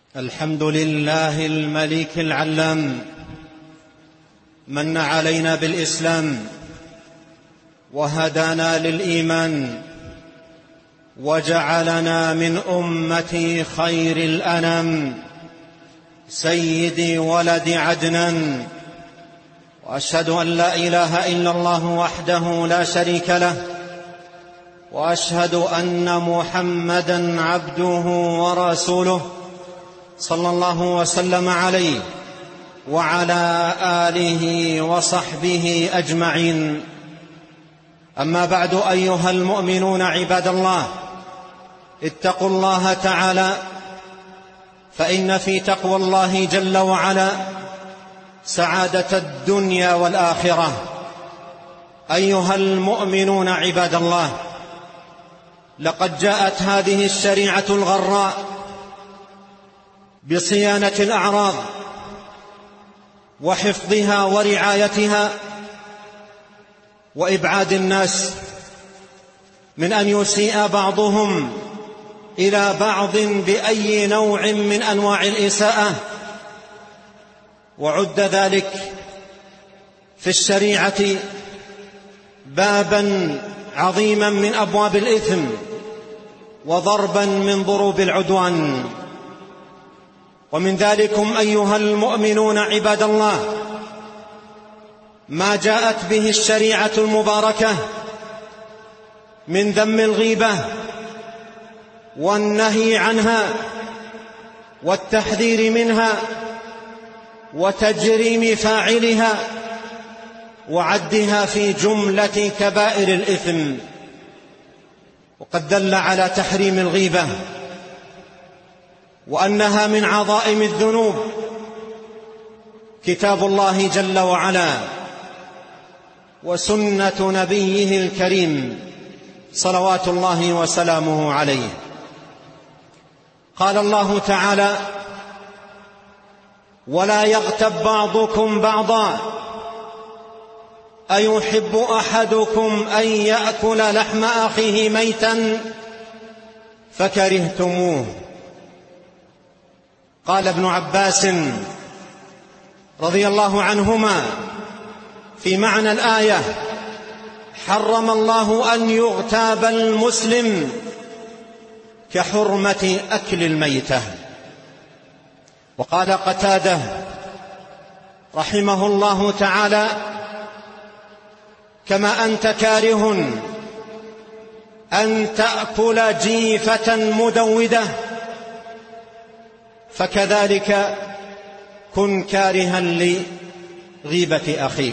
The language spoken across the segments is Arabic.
الحمد لله الملك العلام، من علينا بالإسلام وهدانا للإيمان وجعلنا من أمة خير الأنام سيد ولد عدنان. وأشهد أن لا إله إلا الله وحده لا شريك له، وأشهد أن محمدًا عبده ورسوله صلى الله وسلم عليه وعلى آله وصحبه أجمعين. أما بعد، أيها المؤمنون عباد الله، اتقوا الله تعالى، فإن في تقوى الله جل وعلا سعادة الدنيا والآخرة. أيها المؤمنون عباد الله، لقد جاءت هذه الشريعة الغراء بصيانة الأعراض وحفظها ورعايتها وإبعاد الناس من أن يسيء بعضهم إلى بعض بأي نوع من أنواع الإساءة. وعد ذلك في الشريعة بابا عظيما من أبواب الإثم وضربا من ضروب العدوان. ومن ذلكم أيها المؤمنون عباد الله ما جاءت به الشريعة المباركة من ذم الغيبة والنهي عنها والتحذير منها وتجريم فاعلها وعدها في جملة كبائر الإثم. وقد دل على تحريم الغيبة وأنها من عظائم الذنوب كتاب الله جل وعلا وسنة نبيه الكريم صلوات الله وسلامه عليه. قال الله تعالى: ولا يغتب بعضكم بعضا أيحب أحدكم أن يأكل لحم أخيه ميتا فكرهتموه. قال ابن عباس رضي الله عنهما في معنى الآية: حرم الله أن يغتاب المسلم كحرمة أكل الميتة. وقال قتادة رحمه الله تعالى: كما أنت كاره أن تأكل جيفة مدودة فكذلك كن كارها لغيبة أخيك.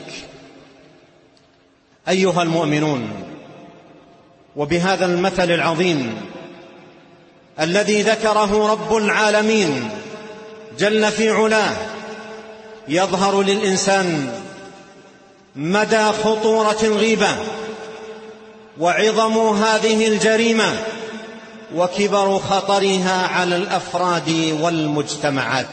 أيها المؤمنون، وبهذا المثل العظيم الذي ذكره رب العالمين جل في علاه يظهر للإنسان مدى خطورة الغيبة وعظم هذه الجريمة وكبر خطرها على الأفراد والمجتمعات.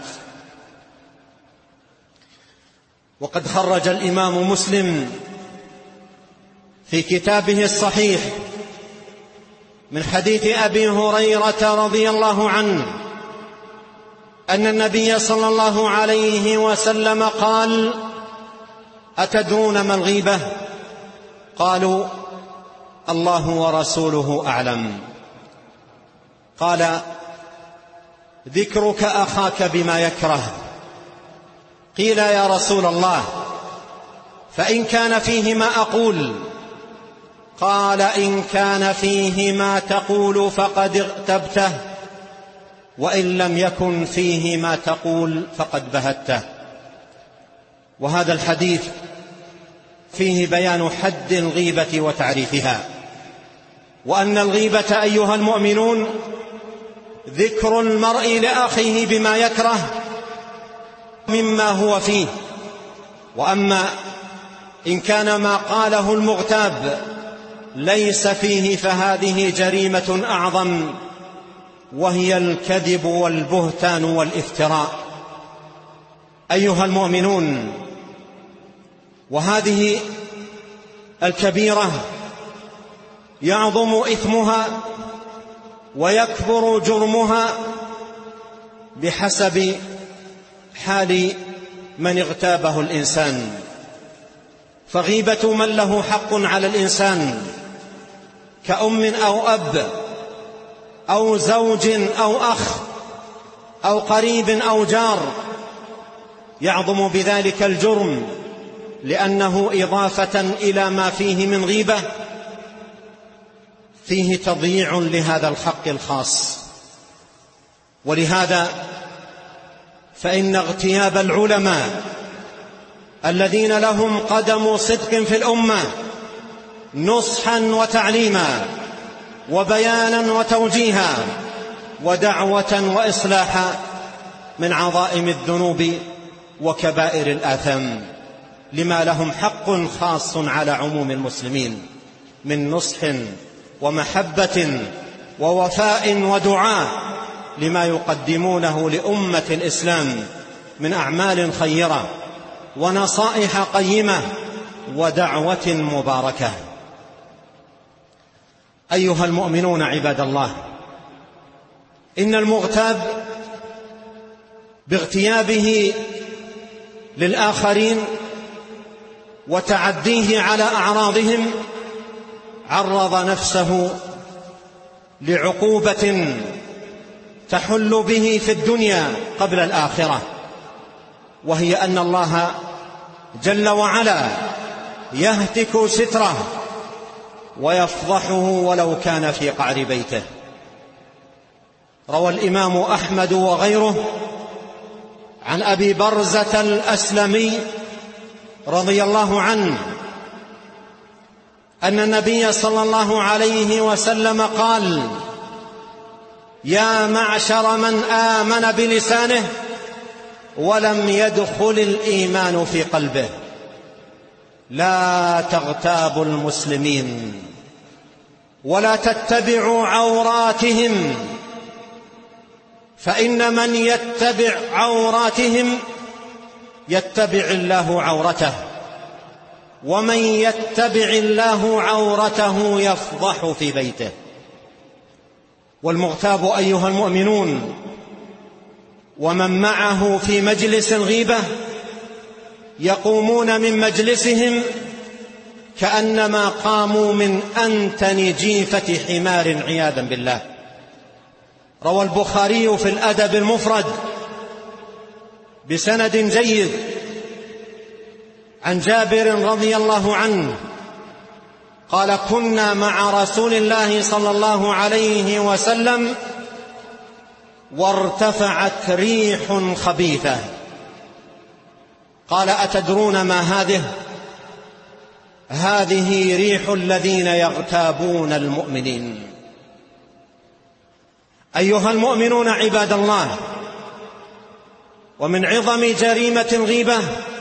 وقد خرج الإمام مسلم في كتابه الصحيح من حديث أبي هريرة رضي الله عنه أن النبي صلى الله عليه وسلم قال: أتدرون ما الغيبة؟ قالوا: الله ورسوله أعلم. قال: ذكرك أخاك بما يكره. قيل: يا رسول الله، فإن كان فيه ما أقول؟ قال: إن كان فيه ما تقول فقد اغتبته، وإن لم يكن فيه ما تقول فقد بهته. وهذا الحديث فيه بيان حد الغيبة وتعريفها، وأن الغيبة أيها المؤمنون ذكر المرء لأخيه بما يكره مما هو فيه. وأما إن كان ما قاله المغتاب ليس فيه فهذه جريمة أعظم، وهي الكذب والبهتان والافتراء. أيها المؤمنون، وهذه الكبيرة يعظم إثمها ويكبر جرمها بحسب حال من اغتابه الإنسان، فغيبة من له حق على الإنسان كأم أو أب أو زوج أو أخ أو قريب أو جار يعظم بذلك الجرم، لأنه إضافة إلى ما فيه من غيبة فيه تضييع لهذا الحق الخاص. ولهذا فإن اغتياب العلماء الذين لهم قدم صدق في الأمة نصحا وتعليما وبيانا وتوجيها ودعوة وإصلاحا من عظائم الذنوب وكبائر الآثام، لما لهم حق خاص على عموم المسلمين من نصح ومحبة ووفاء ودعاء لما يقدمونه لأمة الإسلام من أعمال خيرة ونصائح قيمة ودعوة مباركة. أيها المؤمنون عباد الله، إن المغتاب باغتيابه للآخرين وتعديه على أعراضهم عرض نفسه لعقوبة تحل به في الدنيا قبل الآخرة، وهي أن الله جل وعلا يهتك ستره ويفضحه ولو كان في قعر بيته. روى الإمام أحمد وغيره عن أبي برزة الأسلمي رضي الله عنه أن النبي صلى الله عليه وسلم قال: يا معشر من آمن بلسانه ولم يدخل الإيمان في قلبه، لا تغتابوا المسلمين ولا تتبعوا عوراتهم، فإن من يتبع عوراتهم يتبع الله عورته، ومن يتبع الله عورته يفضح في بيته. والمغتاب أيها المؤمنون ومن معه في مجلس الغيبة يقومون من مجلسهم كأنما قاموا من أنتن جيفة حمار عياذا بالله. روى البخاري في الأدب المفرد بسند جيد عن جابر رضي الله عنه قال: كنا مع رسول الله صلى الله عليه وسلم وارتفعت ريح خبيثة، قال: أتدرون ما هذه؟ هذه ريح الذين يغتابون المؤمنين. أيها المؤمنون عباد الله، ومن عظم جريمة الغيبة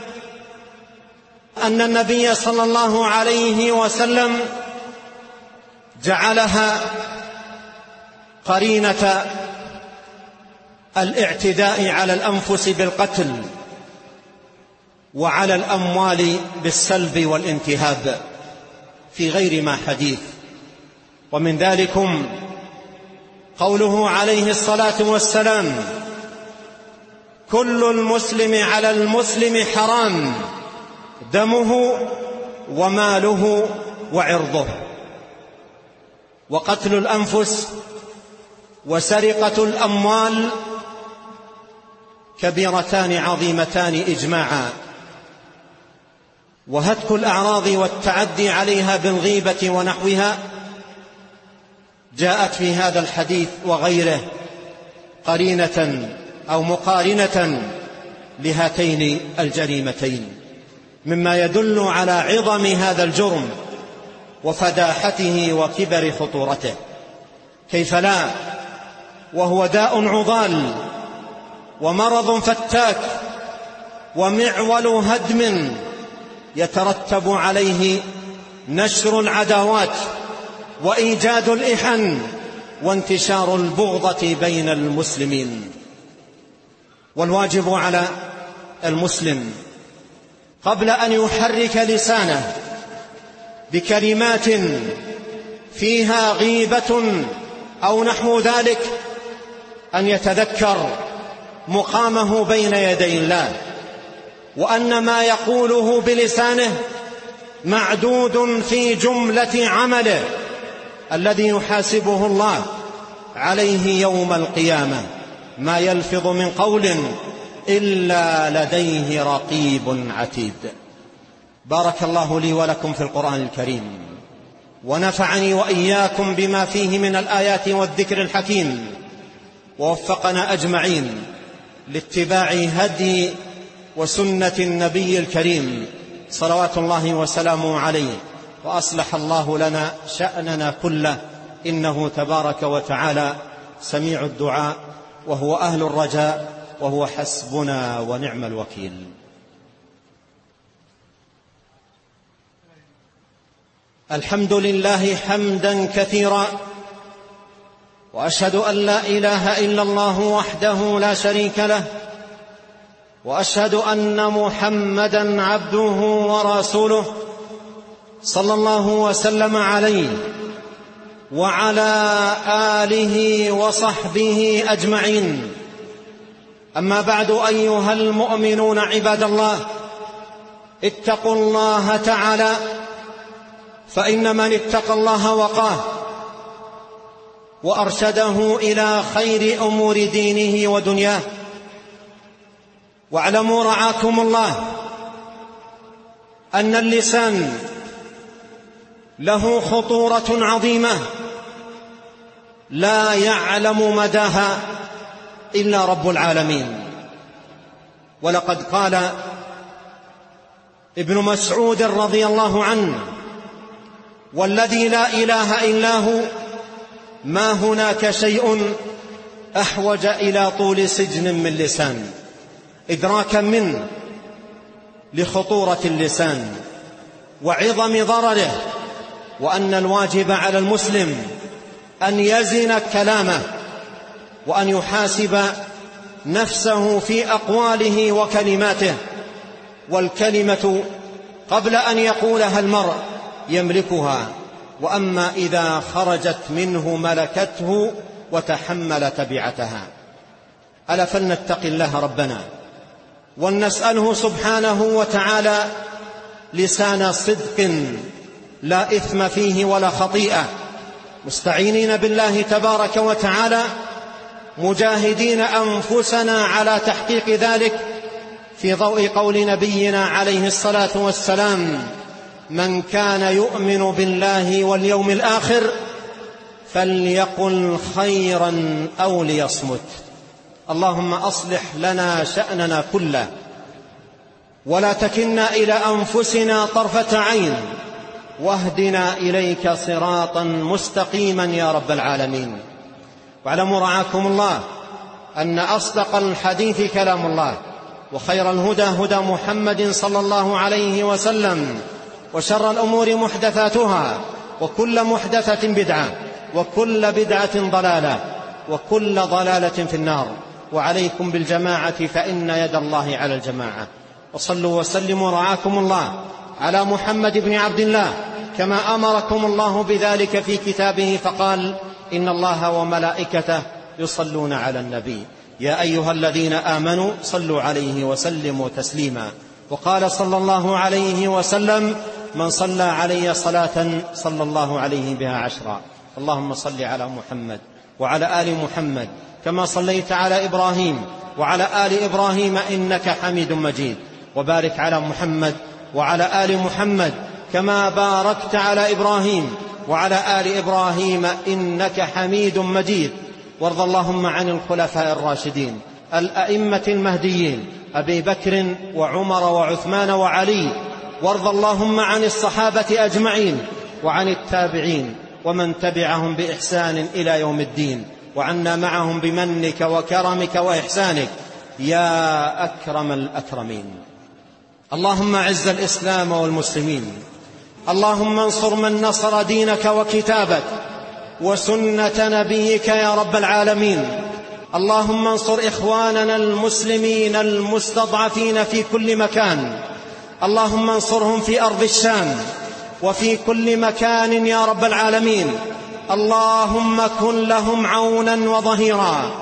أن النبي صلى الله عليه وسلم جعلها قرينة الاعتداء على الأنفس بالقتل وعلى الأموال بالسلب والانتهاب في غير ما حديث. ومن ذلكم قوله عليه الصلاة والسلام: كل المسلم على المسلم حرام، دمه وماله وعرضه. وقتل الأنفس وسرقة الأموال كبيرتان عظيمتان إجماعا، وهتك الأعراض والتعدي عليها بالغيبة ونحوها جاءت في هذا الحديث وغيره قرينة أو مقارنة لهاتين الجريمتين، مما يدل على عظم هذا الجرم وفداحته وكبر خطورته. كيف لا وهو داء عضال ومرض فتاك ومعول هدم يترتب عليه نشر العداوات وإيجاد الإحن وانتشار البغضة بين المسلمين. والواجب على المسلم قبل أن يحرك لسانه بكلمات فيها غيبة أو نحو ذلك أن يتذكر مقامه بين يدي الله، وأن ما يقوله بلسانه معدود في جملة عمله الذي يحاسبه الله عليه يوم القيامة. ما يلفظ من قول إلا لديه رقيب عتيد. بارك الله لي ولكم في القرآن الكريم، ونفعني وإياكم بما فيه من الآيات والذكر الحكيم، ووفقنا أجمعين لاتباع هدي وسنة النبي الكريم صلوات الله وسلامه عليه، وأصلح الله لنا شأننا كله، إنه تبارك وتعالى سميع الدعاء وهو أهل الرجاء وهو حسبنا ونعم الوكيل. الحمد لله حمدا كثيرا، وأشهد أن لا إله إلا الله وحده لا شريك له، وأشهد أن محمدا عبده ورسوله صلى الله وسلم عليه وعلى آله وصحبه أجمعين. أما بعد، أيها المؤمنون عباد الله، اتقوا الله تعالى، فإن من اتقى الله وقاه وأرشده إلى خير أمور دينه ودنياه. واعلموا رعاكم الله أن اللسان له خطورة عظيمة لا يعلم مداها إلا رب العالمين. ولقد قال ابن مسعود رضي الله عنه: والذي لا إله إلا هو ما هناك شيء أحوج إلى طول سجن من لسان، إدراكا منه لخطورة اللسان وعظم ضرره، وأن الواجب على المسلم أن يزن كلامه، وأن يحاسب نفسه في أقواله وكلماته. والكلمة قبل أن يقولها المرء يملكها، وأما إذا خرجت منه ملكته وتحمل تبعتها. ألا فلنتق الله ربنا ولنسأله سبحانه وتعالى لسان صدق لا إثم فيه ولا خطيئة، مستعينين بالله تبارك وتعالى، مجاهدين أنفسنا على تحقيق ذلك في ضوء قول نبينا عليه الصلاة والسلام: من كان يؤمن بالله واليوم الآخر فليقل خيرا أو ليصمت. اللهم أصلح لنا شأننا كله، ولا تكلنا إلى أنفسنا طرفة عين، واهدنا إليك صراطا مستقيما يا رب العالمين. واعلموا رعاكم الله أن أصدق الحديث كلام الله، وخير الهدى هدى محمد صلى الله عليه وسلم، وشر الأمور محدثاتها، وكل محدثة بدعة، وكل بدعة ضلالة، وكل ضلالة في النار. وعليكم بالجماعة فإن يد الله على الجماعة. وصلوا وسلموا رعاكم الله على محمد بن عبد الله كما أمركم الله بذلك في كتابه، فقال: إن الله وملائكته يصلون على النبي يا أيها الذين آمنوا صلوا عليه وسلموا تسليما. وقال صلى الله عليه وسلم: من صلى علي صلاة صلى الله عليه بها 10. اللهم صل على محمد وعلى آل محمد كما صليت على إبراهيم وعلى آل إبراهيم إنك حميد مجيد، وبارك على محمد وعلى آل محمد كما باركت على إبراهيم وعلى آل إبراهيم إنك حميد مجيد. وارض اللهم عن الخلفاء الراشدين الأئمة المهديين أبي بكر وعمر وعثمان وعلي، وارض اللهم عن الصحابة أجمعين وعن التابعين ومن تبعهم بإحسان إلى يوم الدين، وعنا معهم بمنك وكرمك وإحسانك يا أكرم الأكرمين. اللهم أعز الإسلام والمسلمين، اللهم انصر من نصر دينك وكتابك وسنة نبيك يا رب العالمين. اللهم انصر إخواننا المسلمين المستضعفين في كل مكان، اللهم انصرهم في أرض الشام وفي كل مكان يا رب العالمين. اللهم كن لهم عونا وظهيرا،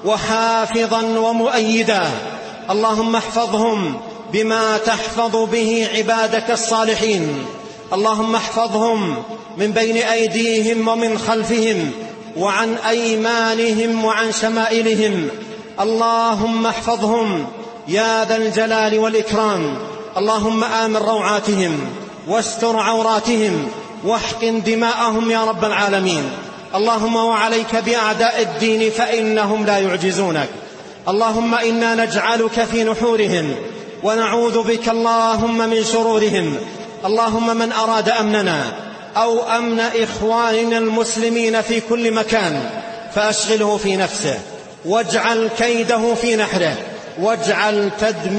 وحافظا ومؤيدا. اللهم احفظهم بما تحفظ به عبادك الصالحين. اللهم احفظهم من بين أيديهم ومن خلفهم وعن أيمانهم وعن شمائلهم. اللهم احفظهم يا ذا الجلال والإكرام. اللهم آمن روعاتهم واستر عوراتهم واحقن دماءهم يا رب العالمين. اللهم وعليك بأعداء الدين فإنهم لا يعجزونك. اللهم إنا نجعلك في نحورهم ونعوذ بك اللهم من شرورهم. اللهم من أراد أمننا أو أمن إخواننا المسلمين في كل مكان فأشغله في نفسه واجعل كيده في نحره واجعل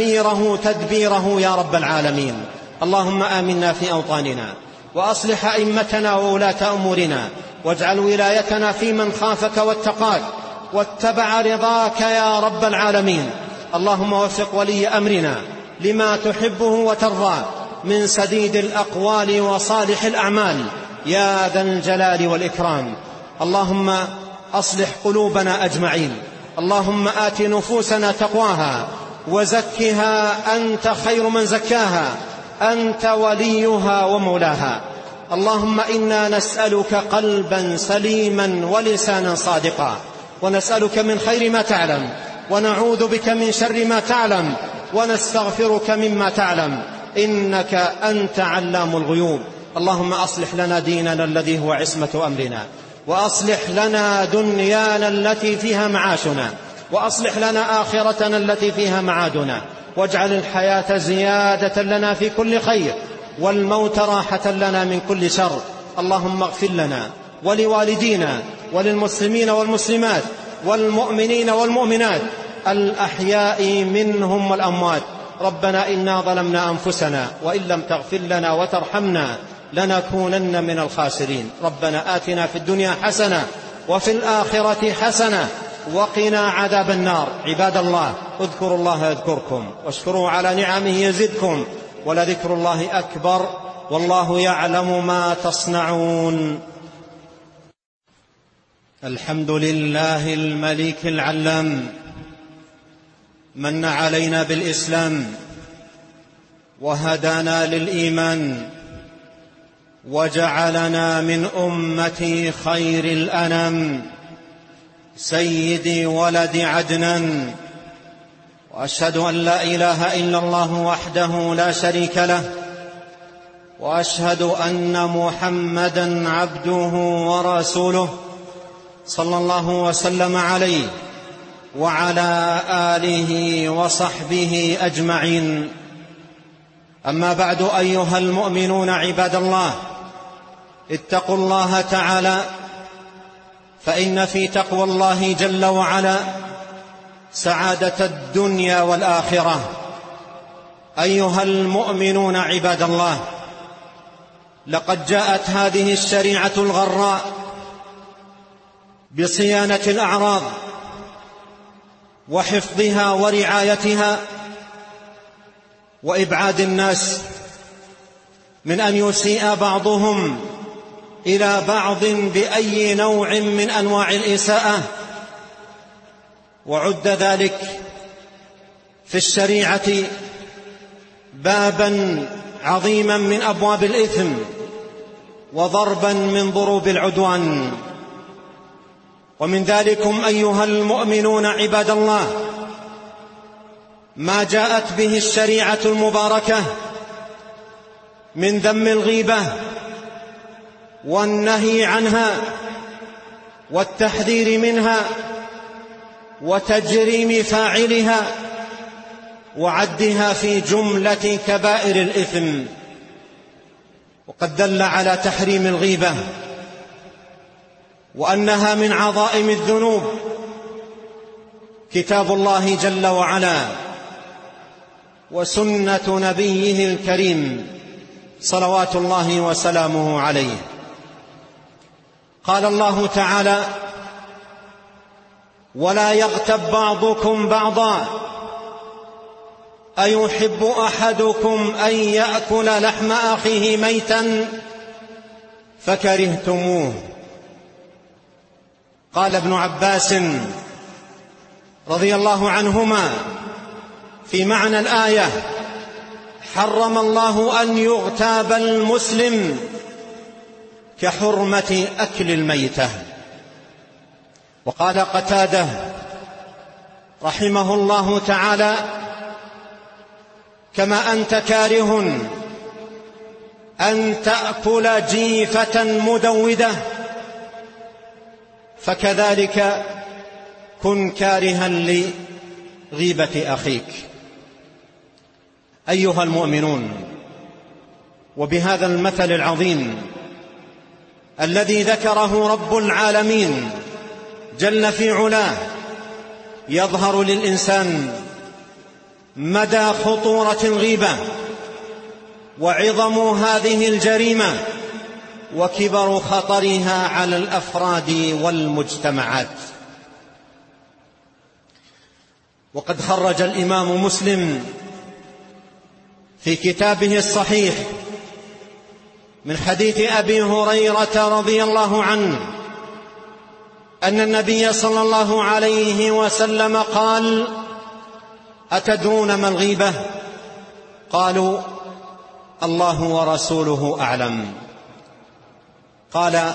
تدبيره يا رب العالمين. اللهم آمنا في أوطاننا وأصلح أئمتنا وولاة أمورنا واجعل ولايتنا في من خافك واتقاك واتبع رضاك يا رب العالمين. اللهم وفق ولي أمرنا لما تحبه وترضى من سديد الأقوال وصالح الأعمال يا ذا الجلال والإكرام. اللهم أصلح قلوبنا أجمعين. اللهم آت نفوسنا تقواها وزكها أنت خير من زكاها أنت وليها ومولاها. اللهم إنا نسألك قلبا سليما ولسانا صادقا ونسألك من خير ما تعلم ونعوذ بك من شر ما تعلم ونستغفرك مما تعلم إنك أنت علام الغيوب. اللهم أصلح لنا ديننا الذي هو عصمة أمرنا وأصلح لنا دنيانا التي فيها معاشنا وأصلح لنا آخرتنا التي فيها معادنا واجعل الحياة زيادة لنا في كل خير والموت راحة لنا من كل شر. اللهم اغفر لنا ولوالدينا وللمسلمين والمسلمات والمؤمنين والمؤمنات الأحياء منهم والأموات. ربنا إنا ظلمنا أنفسنا وإن لم تغفر لنا وترحمنا لنكونن من الخاسرين. ربنا آتنا في الدنيا حسنة وفي الآخرة حسنة وقنا عذاب النار. عباد الله اذكروا الله يذكركم واشكروا على نعمه يزدكم ولذكر الله أكبر والله يعلم ما تصنعون. الحمد لله الملك العلام من علينا بالإسلام وهدانا للإيمان وجعلنا من أمة خير الأنام سيد ولد عدنان. وأشهد أن لا إله إلا الله وحده لا شريك له وأشهد أن محمدا عبده ورسوله صلى الله وسلم عليه وعلى آله وصحبه أجمعين. أما بعد أيها المؤمنون عباد الله اتقوا الله تعالى فإن في تقوى الله جل وعلا سعادة الدنيا والآخرة. أيها المؤمنون عباد الله لقد جاءت هذه الشريعة الغراء بصيانة الأعراض وحفظها ورعايتها وإبعاد الناس من أن يسيء بعضهم إلى بعض بأي نوع من أنواع الإساءة. وعد ذلك في الشريعة بابا عظيما من أبواب الإثم وضربا من ضروب العدوان. ومن ذلكم أيها المؤمنون عباد الله ما جاءت به الشريعة المباركة من ذم الغيبة والنهي عنها والتحذير منها وتجريم فاعلها وعدها في جملة كبائر الإثم. وقد دل على تحريم الغيبة وأنها من عظائم الذنوب كتاب الله جل وعلا وسنة نبيه الكريم صلوات الله وسلامه عليه. قال الله تعالى: ولا يغتب بعضكم بعضا أيحب أحدكم أن يأكل لحم أخيه ميتا فكرهتموه. قال ابن عباس رضي الله عنهما في معنى الآية: حرم الله أن يغتاب المسلم كحرمة أكل الميتة. وقال قتادة رحمه الله تعالى: كما أنت كاره أن تأكل جيفة مدودة فكذلك كن كارها لغيبة أخيك. أيها المؤمنون، وبهذا المثل العظيم الذي ذكره رب العالمين جل في علاه يظهر للإنسان مدى خطورة الغيبة وعظم هذه الجريمة وكبر خطرها على الأفراد والمجتمعات. وقد خرج الإمام مسلم في كتابه الصحيح من حديث أبي هريرة رضي الله عنه أن النبي صلى الله عليه وسلم قال: أتدرون ما الغيبة؟ قالوا: الله ورسوله أعلم. قال: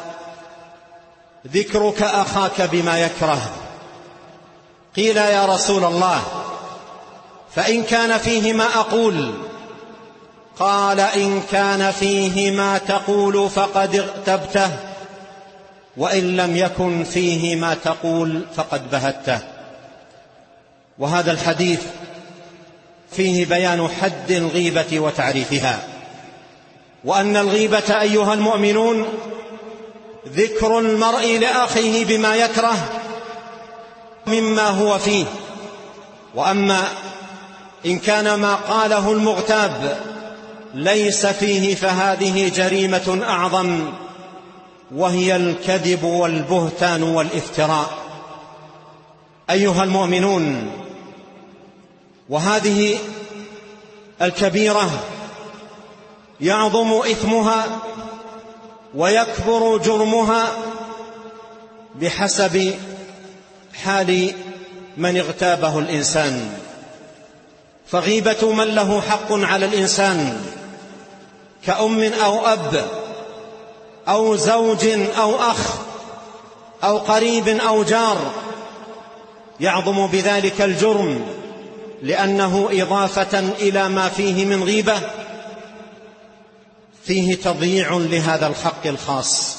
ذكرك أخاك بما يكره. قيل: يا رسول الله، فإن كان فيه ما أقول؟ قال: إن كان فيه ما تقول فقد اغتبته، وإن لم يكن فيه ما تقول فقد بهته. وهذا الحديث فيه بيان حد الغيبة وتعريفها، وأن الغيبة أيها المؤمنون ذكر المرء لأخيه بما يكره مما هو فيه. وأما إن كان ما قاله المغتاب ليس فيه فهذه جريمة أعظم، وهي الكذب والبهتان والافتراء. أيها المؤمنون، وهذه الكبيرة يعظم إثمها ويكبر جرمها بحسب حال من اغتابه الإنسان. فغيبة من له حق على الإنسان كأم أو أب أو زوج أو أخ أو قريب أو جار يعظم بذلك الجرم، لأنه إضافة إلى ما فيه من غيبة فيه تضييع لهذا الحق الخاص.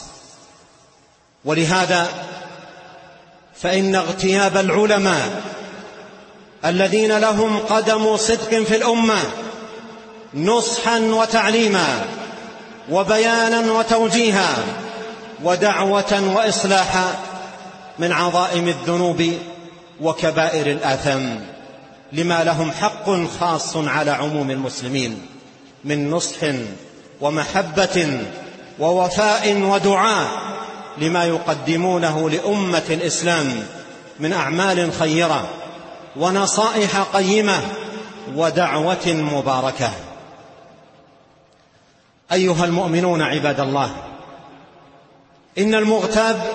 ولهذا فإن اغتياب العلماء الذين لهم قدم صدق في الأمة نصحا وتعليما وبيانا وتوجيها ودعوة وإصلاحا من عظائم الذنوب وكبائر الآثام، لما لهم حق خاص على عموم المسلمين من نصح ومحبة ووفاء ودعاء لما يقدمونه لأمة الإسلام من أعمال خيرة ونصائح قيمة ودعوة مباركة. أيها المؤمنون عباد الله، إن المغتاب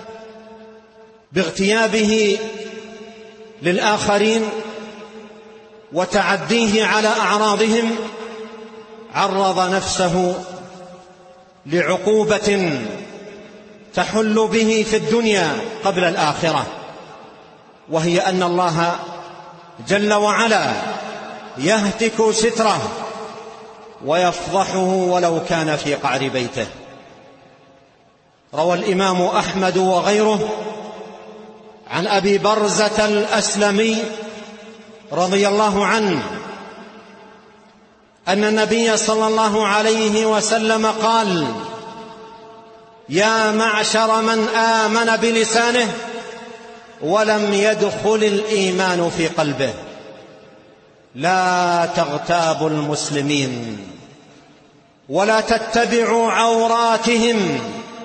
باغتيابه للآخرين وتعديه على أعراضهم عرض نفسه لعقوبة تحل به في الدنيا قبل الآخرة، وهي أن الله جل وعلا يهتك ستره ويفضحه ولو كان في قعر بيته. روى الإمام أحمد وغيره عن أبي برزة الأسلمي رضي الله عنه أن النبي صلى الله عليه وسلم قال: يا معشر من آمن بلسانه ولم يدخل الإيمان في قلبه، لا تغتابوا المسلمين ولا تتبعوا عوراتهم،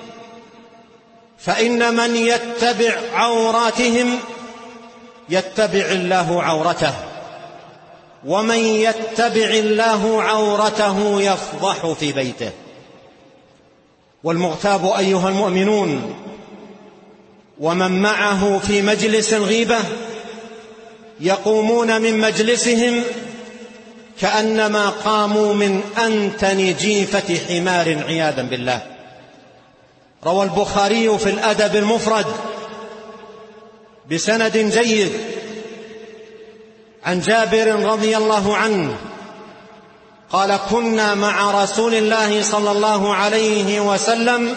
فإن من يتبع عوراتهم يتبع الله عورته، ومن يتبع الله عورته يفضح في بيته. والمغتاب أيها المؤمنون ومن معه في مجلس الغيبة يقومون من مجلسهم كأنما قاموا من أنتن جيفة حمار عياذا بالله. روى البخاري في الأدب المفرد بسند جيد عن جابر رضي الله عنه قال: كنا مع رسول الله صلى الله عليه وسلم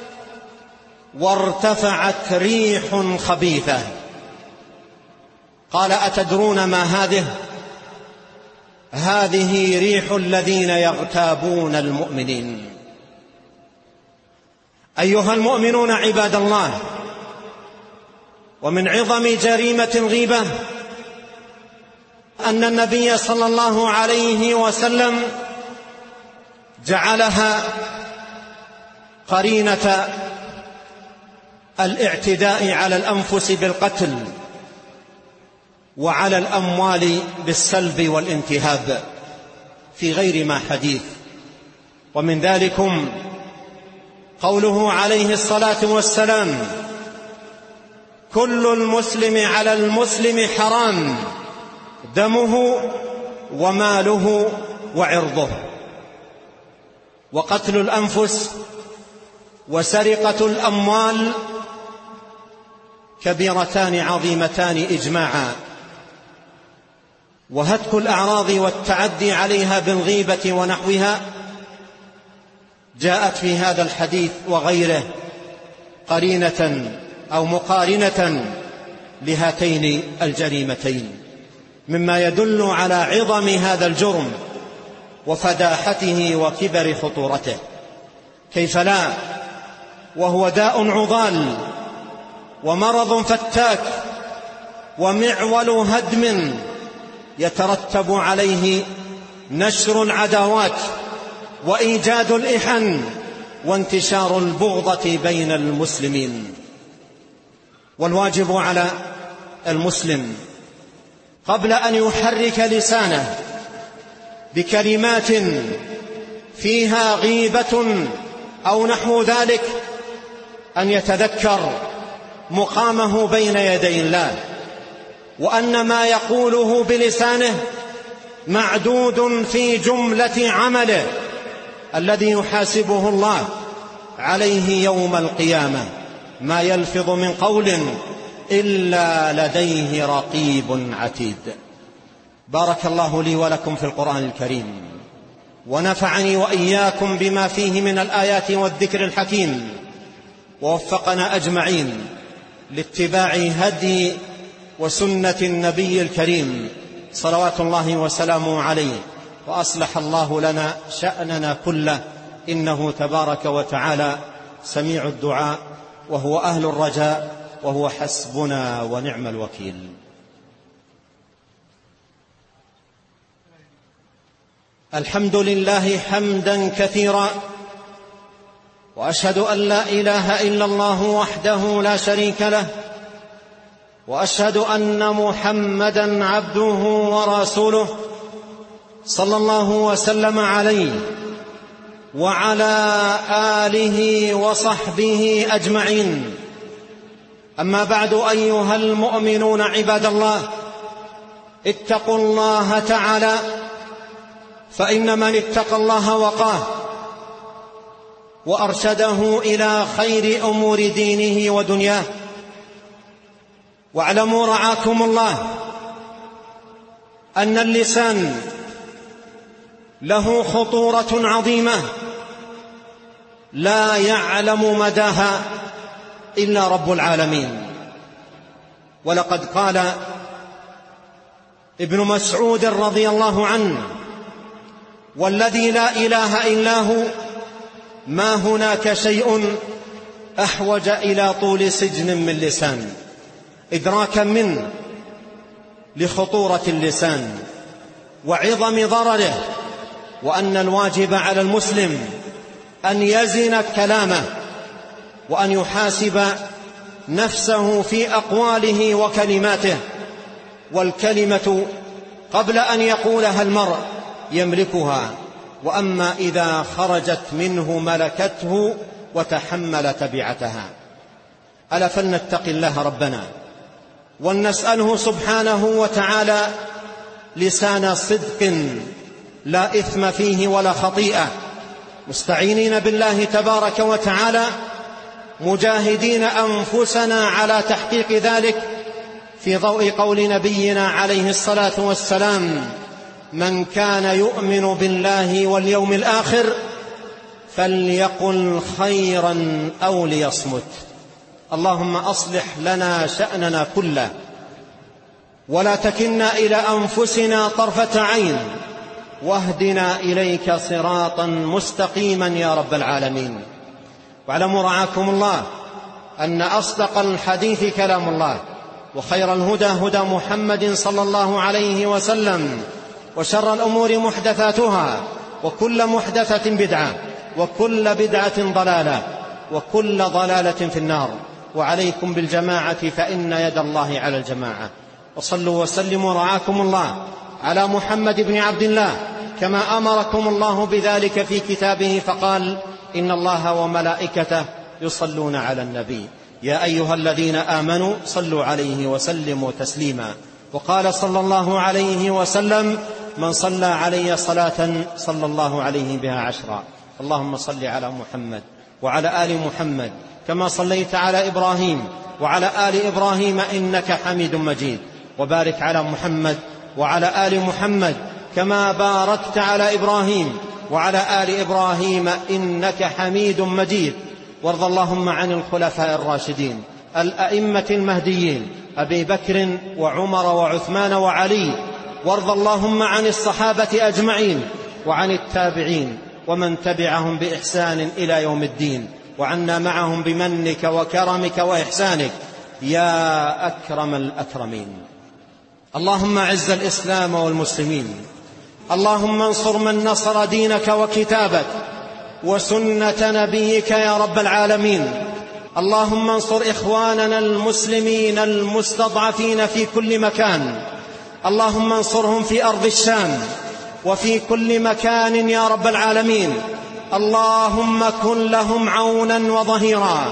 وارتفعت ريح خبيثة. قال: أتدرون ما هذه؟ هذه ريح الذين يغتابون المؤمنين. أيها المؤمنون عباد الله، ومن عظم جريمة الغيبة أن النبي صلى الله عليه وسلم جعلها قرينة الاعتداء على الأنفس بالقتل وعلى الأموال بالسلب والانتهاب في غير ما حديث. ومن ذلكم قوله عليه الصلاة والسلام: كل المسلم على المسلم حرام دمه وماله وعرضه. وقتل الأنفس وسرقة الأموال كبيرتان عظيمتان إجماعا، وهتك الأعراض والتعدي عليها بالغيبة ونحوها جاءت في هذا الحديث وغيره قرينة أو مقارنة لهاتين الجريمتين، مما يدل على عظم هذا الجرم وفداحته وكبر خطورته. كيف لا وهو داء عضال ومرض فتاك ومعول هدم يترتب عليه نشر العداوات وإيجاد الإحن وانتشار البغضة بين المسلمين. والواجب على المسلم قبل أن يحرك لسانه بكلمات فيها غيبة أو نحو ذلك أن يتذكر مقامه بين يدي الله، وأن ما يقوله بلسانه معدود في جملة عمله الذي يحاسبه الله عليه يوم القيامة. ما يلفظ من قول إلا لديه رقيب عتيد. بارك الله لي ولكم في القرآن الكريم، ونفعني وإياكم بما فيه من الآيات والذكر الحكيم، ووفقنا أجمعين لاتباع هدي وسنة النبي الكريم صلوات الله وسلامه عليه، وأصلح الله لنا شأننا كله، إنه تبارك وتعالى سميع الدعاء وهو أهل الرجاء وهو حسبنا ونعم الوكيل. الحمد لله حمدا كثيرا، وأشهد أن لا إله إلا الله وحده لا شريك له، وأشهد أن محمدا عبده ورسوله صلى الله وسلم عليه وعلى آله وصحبه أجمعين. أما بعد، أيها المؤمنون عباد الله، اتقوا الله تعالى، فإن من اتقى الله وقاه وأرشده إلى خير أمور دينه ودنياه. واعلموا رعاكم الله أن اللسان له خطورة عظيمة لا يعلم مداها إلا رب العالمين. ولقد قال ابن مسعود رضي الله عنه: والذي لا إله إلا هو ما هناك شيء أحوج إلى طول سجن من لسان، إدراكا منه لخطورة اللسان وعظم ضرره، وأن الواجب على المسلم أن يزن كلامه وأن يحاسب نفسه في أقواله وكلماته. والكلمة قبل أن يقولها المرء يملكها، وأما إذا خرجت منه ملكته وتحمل تبعتها. ألا فلنتق الله ربنا ونسأله سبحانه وتعالى لسان صدق لا إثم فيه ولا خطيئة، مستعينين بالله تبارك وتعالى، مجاهدين أنفسنا على تحقيق ذلك في ضوء قول نبينا عليه الصلاة والسلام: من كان يؤمن بالله واليوم الآخر فليقل خيرا أو ليصمت. اللهم أصلح لنا شأننا كله، ولا تكلنا إلى أنفسنا طرفة عين، واهدنا إليك صراطا مستقيما يا رب العالمين. واعلموا رعاكم الله أن أصدق الحديث كلام الله، وخير الهدى هدى محمد صلى الله عليه وسلم، وشر الأمور محدثاتها، وكل محدثة بدعة، وكل بدعة ضلالة، وكل ضلالة في النار. وعليكم بالجماعة فإن يد الله على الجماعة. وصلوا وسلموا رعاكم الله على محمد بن عبد الله كما أمركم الله بذلك في كتابه، فقال: إن الله وملائكته يصلون على النبي يا أيها الذين آمنوا صلوا عليه وسلموا تسليما. وقال صلى الله عليه وسلم: من صلى علي صلاة صلى الله عليه بها 10. اللهم صل على محمد وعلى آل محمد كما صليت على إبراهيم وعلى آل إبراهيم إنك حميد مجيد، وبارك على محمد وعلى آل محمد كما باركت على إبراهيم وعلى آل إبراهيم إنك حميد مجيد. وارض اللهم عن الخلفاء الراشدين الأئمة المهديين أبي بكر وعمر وعثمان وعلي، وارض اللهم عن الصحابة أجمعين وعن التابعين ومن تبعهم بإحسان إلى يوم الدين، وعنا معهم بمنك وكرمك وإحسانك يا أكرم الأكرمين. اللهم أعز الإسلام والمسلمين، اللهم انصر من نصر دينك وكتابك وسنة نبيك يا رب العالمين. اللهم انصر إخواننا المسلمين المستضعفين في كل مكان، اللهم انصرهم في أرض الشام وفي كل مكان يا رب العالمين. اللهم كن لهم عونا وظهيرا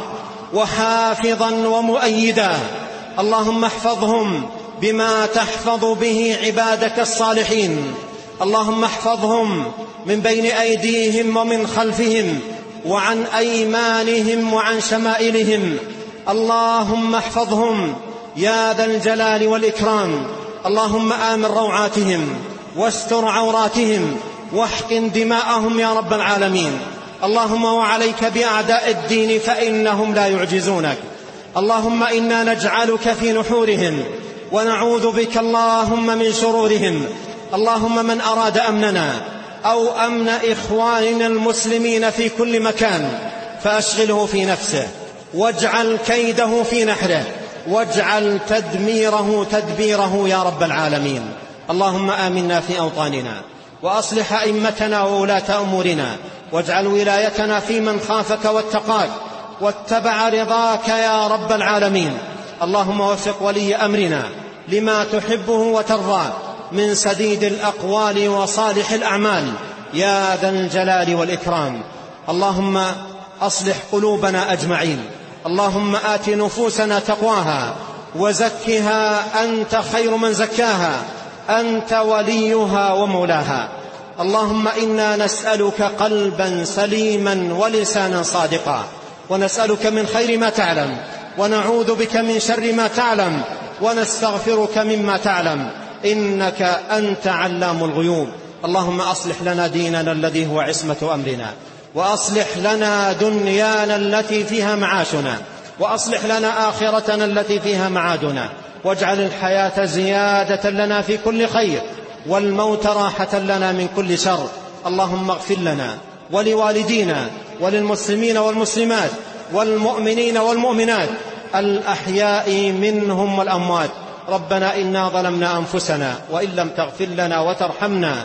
وحافظا ومؤيدا. اللهم احفظهم بما تحفظ به عبادك الصالحين. اللهم احفظهم من بين أيديهم ومن خلفهم وعن أيمانهم وعن شمائلهم. اللهم احفظهم يا ذا الجلال والإكرام. اللهم آمن روعاتهم واستر عوراتهم واحقن دماءهم يا رب العالمين. اللهم وعليك بأعداء الدين فإنهم لا يعجزونك. اللهم إنا نجعلك في نحورهم ونعوذ بك اللهم من شرورهم. اللهم من أراد أمننا أو أمن إخواننا المسلمين في كل مكان فأشغله في نفسه، واجعل كيده في نحره، واجعل تدميره تدبيره يا رب العالمين. اللهم آمنا في أوطاننا، وأصلح أئمتنا وولاة أمورنا، واجعل ولايتنا في من خافك واتقاك واتبع رضاك يا رب العالمين. اللهم وفق ولي أمرنا لما تحبه وترضى من سديد الأقوال وصالح الأعمال يا ذا الجلال والإكرام. اللهم أصلح قلوبنا أجمعين. اللهم آت نفوسنا تقواها وزكها أنت خير من زكاها، أنت وليها ومولاها. اللهم إنا نسألك قلبا سليما ولسانا صادقا، ونسألك من خير ما تعلم، ونعوذ بك من شر ما تعلم، ونستغفرك مما تعلم، إنك أنت علام الغيوب. اللهم أصلح لنا ديننا الذي هو عصمة أمرنا، وأصلح لنا دنيانا التي فيها معاشنا، وأصلح لنا آخرتنا التي فيها معادنا، واجعل الحياة زيادة لنا في كل خير، والموت راحة لنا من كل شر. اللهم اغفر لنا ولوالدينا وللمسلمين والمسلمات والمؤمنين والمؤمنات الأحياء منهم والأموات. ربنا إنا ظلمنا أنفسنا وإن لم تغفر لنا وترحمنا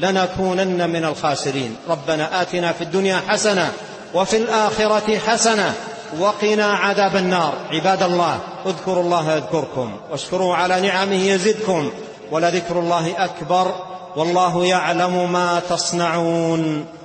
لنكونن من الخاسرين. ربنا آتنا في الدنيا حسنة وفي الآخرة حسنة وقنا عذاب النار. عباد الله، اذكروا الله يذكركم، واشكروا على نعمه يزدكم، ولذكر الله أكبر، والله يعلم ما تصنعون.